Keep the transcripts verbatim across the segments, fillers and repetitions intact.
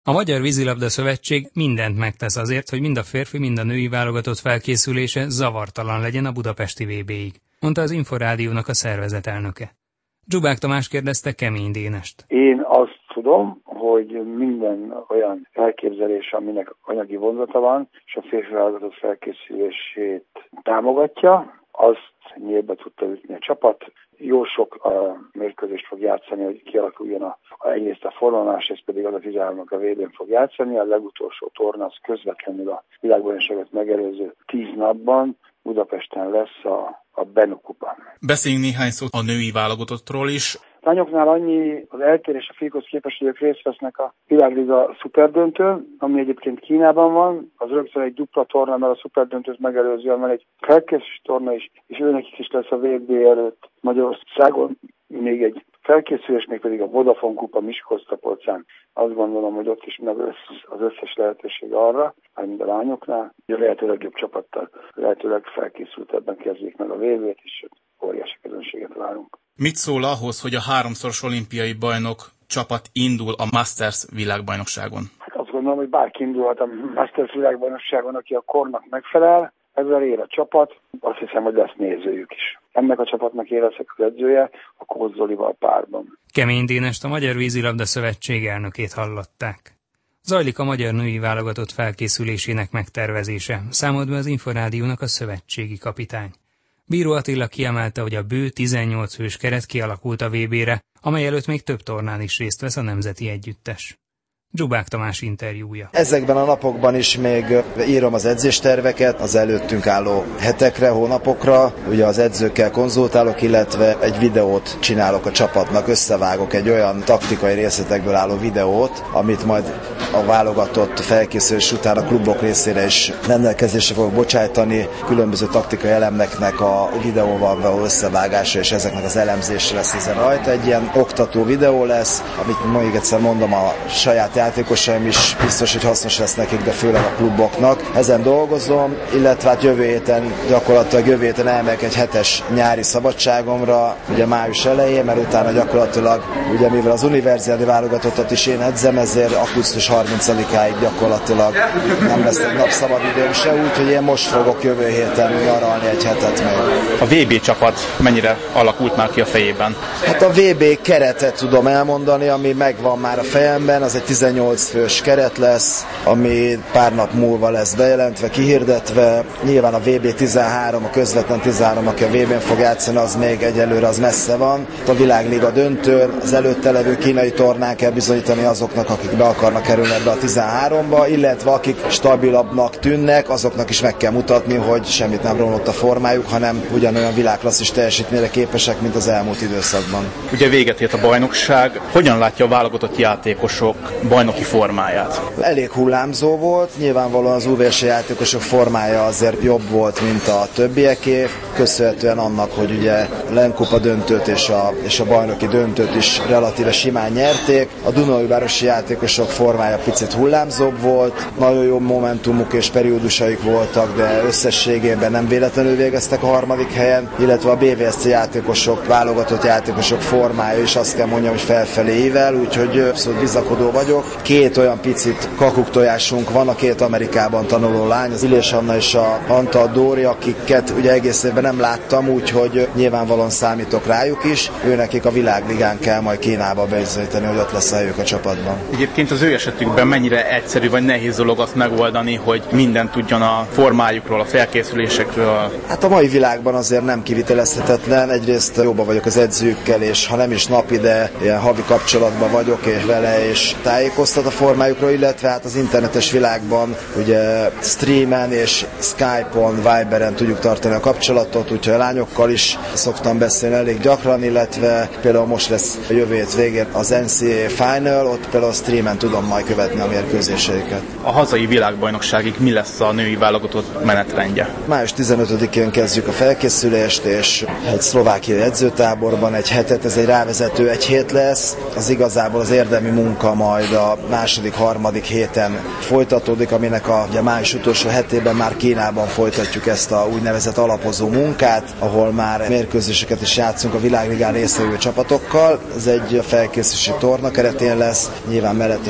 A Magyar Vízilabda Szövetség mindent megtesz azért, hogy mind a férfi, mind a női válogatott felkészülése zavartalan legyen a budapesti vé béig, mondta az Inforádiónak a szervezet elnöke. Dzsubák Tamás kérdezte Kemény Dénest. Én azt tudom, hogy minden olyan elképzelés, aminek anyagi vonzata van, és a férfi válogatott felkészülését támogatja, azt nyílbe tudta ütni a csapat. Jó sok a mérkőzést fog játszani, hogy kialakuljon a, a egyrészt a forma, másrészt pedig az a tizenháromnak a vé bén fog játszani. A legutolsó torna az közvetlenül a világbajnokságot megelőző tíz napban Budapesten lesz a, a Benno kupa. Beszéljünk néhány szót a női válogatottról is. Lányoknál annyi az eltérés a fiúkhoz képest, hogy ők részt vesznek a világliga szuperdöntőn, ami egyébként Kínában van. Az rögtön egy dupla torna, mert a szuperdöntőt megelőzően van egy felkészülési torna is, és őnekik is lesz a vé bé előtt Magyarországon még egy felkészülés, még pedig a Vodafone kupa Miskolc-Tapolcán. Azt gondolom, hogy ott is meg az összes lehetőség arra, mint a lányoknál, hogy a lehető legjobb csapattal, lehetőleg felkészültebben kezdjék meg a vé bét, és óriási közönséget várunk. Mit szól ahhoz, hogy a háromszoros olimpiai bajnok csapat indul a Masters világbajnokságon? Hát azt gondolom, hogy bárki indulhat a Masters világbajnokságon, aki a kornak megfelel, ezzel ér a csapat, azt hiszem, hogy lesz nézőjük is. Ennek a csapatnak én leszek az edzője, a Kóz Zolival párban. Kemény Dénest, a Magyar Vízilabda Szövetség elnökét hallották. Zajlik a magyar női válogatott felkészülésének megtervezése, számolt be az Inforádiónak a szövetségi kapitány. Bíró Attila kiemelte, hogy a bő tizennyolc fős keret kialakult a vé bére, amely előtt még több tornán is részt vesz a nemzeti együttes. Dzsubák Tamás interjúja. Ezekben a napokban is még írom az edzésterveket az előttünk álló hetekre, hónapokra. Ugye az edzőkkel konzultálok, illetve egy videót csinálok a csapatnak, összevágok egy olyan taktikai részletekből álló videót, amit majd a válogatott felkészülés után a klubok részére is rendelkezésre fogok bocsájtani. Különböző taktikai elemeknek a videóval való összevágása és ezeknek az elemzése lesz ezen rajta. Egy ilyen oktató videó lesz, amit még egyszer mondom, a saját játékosaim is biztos, hogy hasznos lesz nekik, de főleg a kluboknak. Ezen dolgozom, illetve hát jövő héten, gyakorlatilag jövő héten elmegyek egy hetes nyári szabadságomra, ugye május elején, mert utána gyakorlatilag, ugye mivel az univerzális válogatottat is én edzem, ezért augusztus harmincadikáig gyakorlatilag nem lesz egy nap szabad időm se, úgyhogy én most fogok jövő héten nyaralni egy hetet meg. A vé bé csapat mennyire alakult már ki a fejében? Hát a vé bé keretet tudom elmondani, ami megvan már a fejemben, az egy tizennyolc fős keret lesz, ami pár nap múlva lesz bejelentve, kihirdetve. Nyilván a vé bé tizenhárom, a közvetlen tizenhárom, aki a vé bén fog játszani, az még egyelőre az messze van. A világliga döntőn, az előtte levő kínai tornán kell bizonyítani azoknak, akik be akarnak kerülni ebbe a tizenháromba, illetve akik stabilabbnak tűnnek, azoknak is meg kell mutatni, hogy semmit nem romlott a formájuk, hanem ugyanolyan világklasszis teljesítményre képesek, mint az elmúlt időszakban. Ugye véget ért a bajnokság. Hogyan látja a válogatott játékosok bajnoki formáját? Elég hullámzó volt, nyilvánvalóan az u vé es játékosok formája azért jobb volt, mint a többieké, köszönhetően annak, hogy ugye Lenkupa döntőt és a, és a bajnoki döntőt is relatíve simán nyerték. A Dunaújvárosi játékosok formája picit hullámzóbb volt, nagyon jó momentumuk és periódusaik voltak, de összességében nem véletlenül végeztek a harmadik helyen, illetve a bé vé es cé játékosok, válogatott játékosok formája is azt kell mondjam, hogy felfelé ível, úgyhogy abszolút bizakodó vagyok. Két olyan picit kakuktojásunk van, a két Amerikában tanuló lány, az Illés Anna és a Antal Dóri, akiket ugye egész évben nem láttam, úgyhogy nyilvánvalóan számítok rájuk is. Őnekik a világligán kell majd Kínába bizonyítani, hogy ott lesz a helyük a csapatban. Egyébként az ő esetükben mennyire egyszerű vagy nehéz dolog azt megoldani, hogy mindent tudjon a formájukról, a felkészülésekről? Hát a mai világban azért nem kivitelezhetetlen. Egyrészt jobban vagyok az edzőkkel, és ha nem is napi, de ilyen havi kapcsolatban vagyok és vele, és tájékoztat a formájukról, illetve hát az internetes világban ugye streamen és Skype-on, Viberen tudjuk tartani a kapcsolatot, úgyhogy a lányokkal is szoktam beszélni elég gyakran, illetve például most lesz a jövő hét végén az en cé á á Final, ott például streamen tudom majd követni a mérkőzéseiket. A hazai világbajnokságig mi lesz a női válogatott menetrendje? május tizenötödikén kezdjük a felkészülést, és egy szlovákiai edzőtáborban egy hetet, ez egy rávezető egy hét lesz. Az igazából az érdemi munka majd a második, harmadik héten folytatódik, aminek a ugye, május utolsó hetében már Kínában folytatjuk ezt a úgynevezett alapozó munkát, ahol már mérkőzéseket is játszunk a világligán résztvevő csapatokkal. Ez egy felkészülési torna keretén lesz, nyilván mellette sokat fogunk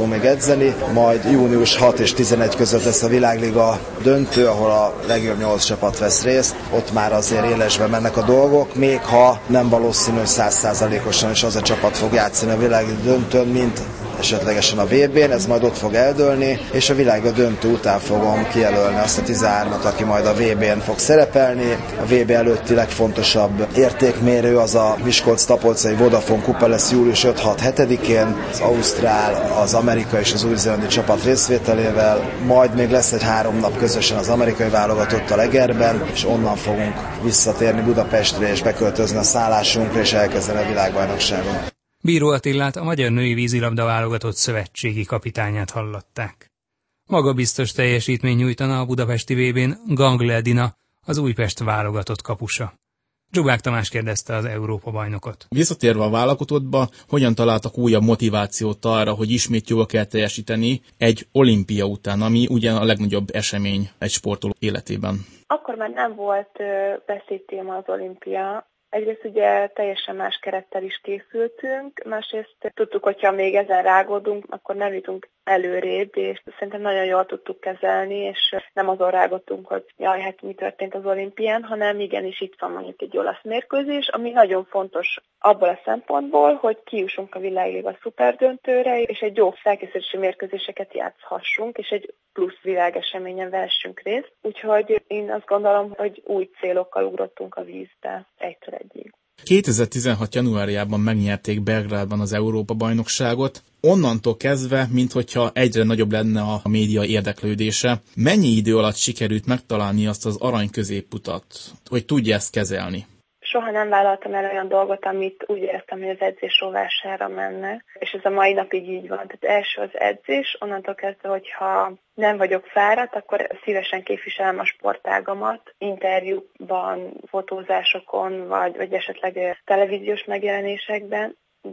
fogunk még edzeni, majd június hat és tizenegy között lesz a világliga döntő, ahol a legjobb nyolc csapat vesz részt. Ott már azért élesbe mennek a dolgok, még ha nem valószínű, hogy száz százalékosan is az a csapat fog játszani a világliga döntőn, mint esetlegesen a vé bén, ez majd ott fog eldőlni, és a világliga döntő után fogom kijelölni azt a tizenhármat, aki majd a vé bén fog szerepelni. A vé bé előtti legfontosabb értékmérő az a Miskolc-Tapolcai Vodafone kupa lesz július öt hat hetedikén, az ausztrál, az amerikai és az új-zélandi csapat részvételével, majd még lesz egy három nap közösen az amerikai válogatottal Egerben, és onnan fogunk visszatérni Budapestre és beköltözni a szállásunkra és elkezdeni a világbajnokságon. Bíró Attilát, a magyar női vízilabda válogatott szövetségi kapitányát hallották. Magabiztos teljesítmény nyújtana a budapesti vé bén Gangle Edina, az Újpest válogatott kapusa. Zsubák Tamás kérdezte az Európa-bajnokot. Visszatérve a válogatottba, hogyan találtak újabb motivációt arra, hogy ismét jól kell teljesíteni egy olimpia után, ami ugyan a legnagyobb esemény egy sportoló életében? Akkor már nem volt beszédtéma az olimpia. Egyrészt ugye teljesen más kerettel is készültünk, másrészt tudtuk, hogyha még ezen rágódunk, akkor nem jutunk előrébb, és szerintem nagyon jól tudtuk kezelni, és nem azon rágottunk, hogy jaj, hát mi történt az olimpián, hanem igenis itt van mondjuk egy olasz mérkőzés, ami nagyon fontos abból a szempontból, hogy kijussunk a világliga szuperdöntőre, és egy jó felkészülési mérkőzéseket játszhassunk, és egy plusz világeseményen vehessünk részt. Úgyhogy én azt gondolom, hogy új célokkal ugrottunk a vízbe egytől egyig. kétezer-tizenhat januárjában megnyerték Belgrádban az Európa-bajnokságot. Onnantól kezdve, minthogyha egyre nagyobb lenne a média érdeklődése, mennyi idő alatt sikerült megtalálni azt az arany középutat, hogy tudja ezt kezelni? Soha nem vállaltam el olyan dolgot, amit úgy éreztem, hogy az edzés rovására menne, és ez a mai napig így van. Tehát első az edzés, onnantól kezdve, hogyha nem vagyok fáradt, akkor szívesen képviselem a sportágamat, interjúban, fotózásokon, vagy, vagy esetleg televíziós megjelenésekben,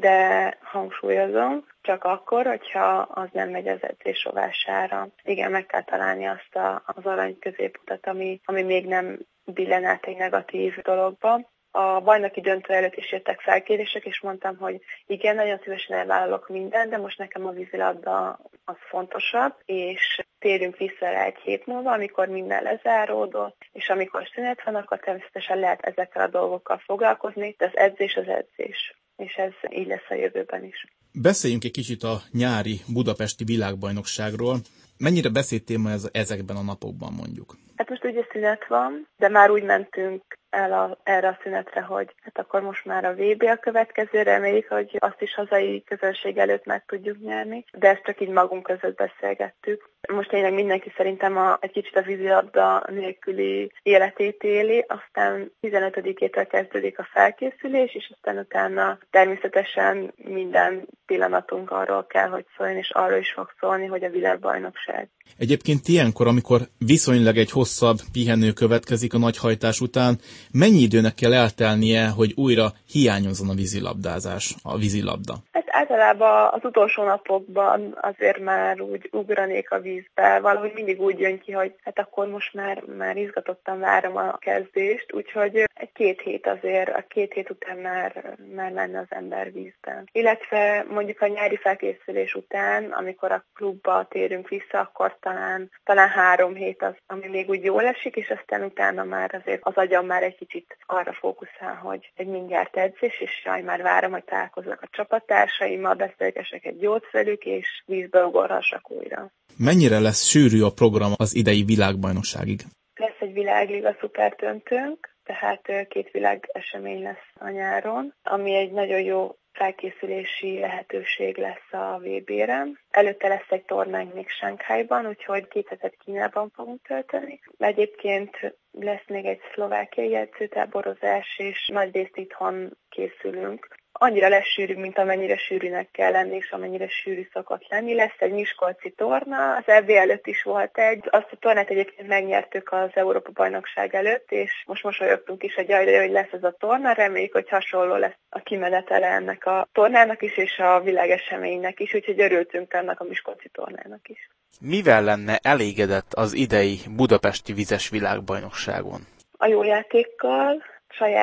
de hangsúlyozom, csak akkor, hogyha az nem megy az edzés rovására. Igen, meg kell találni azt a, az arany középutat, ami, ami még nem billen át egy negatív dologba. A bajnoki döntő előtt is jöttek felkérések, és mondtam, hogy igen, nagyon szívesen elvállalok mindent, de most nekem a vízilabda az fontosabb, és térjünk vissza rá egy hét múlva, amikor minden lezáródott, és amikor szünet van, akkor természetesen lehet ezekkel a dolgokkal foglalkozni, de az edzés az edzés, és ez így lesz a jövőben is. Beszéljünk egy kicsit a nyári budapesti világbajnokságról. Mennyire beszédtéma ez ezekben a napokban mondjuk? Hát most ugye szünet van, de már úgy mentünk el a, erre a szünetre, hogy hát akkor most már a vé bé a következő, reméljük, hogy azt is hazai közönség előtt meg tudjuk nyerni, de ezt csak így magunk között beszélgettük. Most tényleg mindenki szerintem a, egy kicsit a vízilabda nélküli életét éli, aztán tizenötödikétől kezdődik a felkészülés, és aztán utána természetesen minden pillanatunk arról kell, hogy szóljon, és arról is fog szólni, hogy a világbajnokság. Egyébként ilyenkor, amikor viszonylag egy hosszabb pihenő következik a nagyhajtás után, mennyi időnek kell eltelnie, hogy újra hiányozzon a vízilabdázás, a vízilabda? Hát általában az utolsó napokban azért már úgy ugranék a vízbe, valahogy mindig úgy jön ki, hogy hát akkor most már, már izgatottan várom a kezdést, úgyhogy egy két hét azért, a két hét után már, már lenne az ember vízben. Illetve mondjuk a nyári felkészülés után, amikor a klubba térünk vissza, akkor talán, talán három hét az, ami még úgy jól esik, és aztán utána már azért az agyam már egy kicsit arra fókuszál, hogy egy mindjárt edzés, és jaj, már várom, hogy találkozzak a csapattársaimmal, beszélgessek egy jót velük, és vízbe ugorhassak újra. Mennyire lesz sűrű a program az idei világbajnokságig? Lesz egy világliga szuperdöntőnk, tehát két világesemény lesz a nyáron, ami egy nagyon jó felkészülési lehetőség lesz a vé bére. Előtte lesz egy tornánk még Shanghaiban, úgyhogy két hetet Kínában fogunk tölteni. Egyébként lesz még egy szlovákiai edzőtáborozás, és nagyrészt itthon készülünk. Annyira lesz sűrű, mint amennyire sűrűnek kell lenni, és amennyire sűrű szokott lenni. Lesz egy miskolci torna, az é bé előtt is volt egy. Azt a tornát egyébként megnyertük az Európa-bajnokság előtt, és most mosolyogtunk is, hogy jaj, hogy lesz ez a torna. Reméljük, hogy hasonló lesz a kimenetele ennek a tornának is, és a világeseménynek is, úgyhogy örültünk ennek a miskolci tornának is. Mivel lenne elégedett az idei budapesti vizes világbajnokságon? A jó játékkal, saját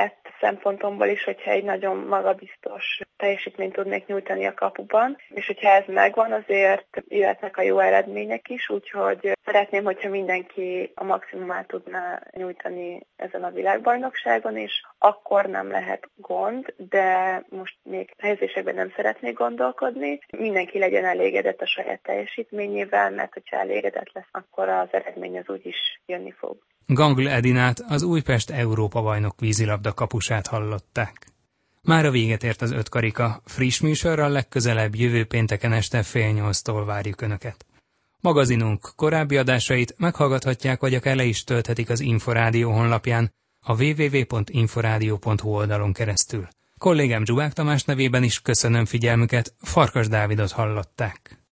szempontomból is, hogyha egy nagyon magabiztos teljesítményt tudnék nyújtani a kapuban, és hogyha ez megvan, azért jöhetnek a jó eredmények is, úgyhogy szeretném, hogyha mindenki a maximumát tudná nyújtani ezen a világbajnokságon, és akkor nem lehet gond, de most még helyezésekben nem szeretnék gondolkodni. Mindenki legyen elégedett a saját teljesítményével, mert hogyha elégedett lesz, akkor az eredmény az úgyis jönni fog. Gangl Edinát, az Újpest Európa-bajnok vízilabda kapusát hallották. Mára véget ért az öt karika, friss műsorral legközelebb jövő pénteken este fél nyolctól várjuk Önöket. Magazinunk korábbi adásait meghallgathatják, vagy akár le is tölthetik az Inforádió honlapján, a double-u double-u double-u pont inforádió pont hu oldalon keresztül. Kollégám Zsubák Tamás nevében is köszönöm figyelmüket, Farkas Dávidot hallották.